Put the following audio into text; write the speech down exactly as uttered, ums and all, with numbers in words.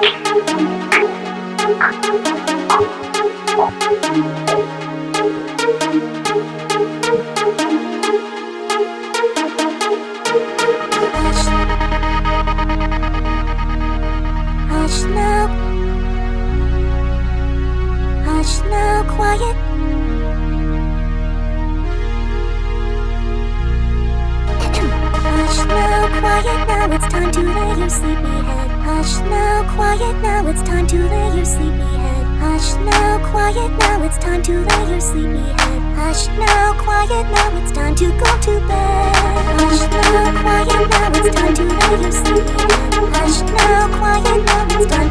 Hush now, hush now, quiet. Hush now, quiet, now it's time to lay your sleepy head. Hush now, quiet, now it's time to lay your sleepy head. Hush now, quiet, now it's time to lay your sleepy head. Hush now, quiet, now it's time to go to bed. Hush now, quiet, now it's time to lay your sleepy head. Hush now, quiet, now it's time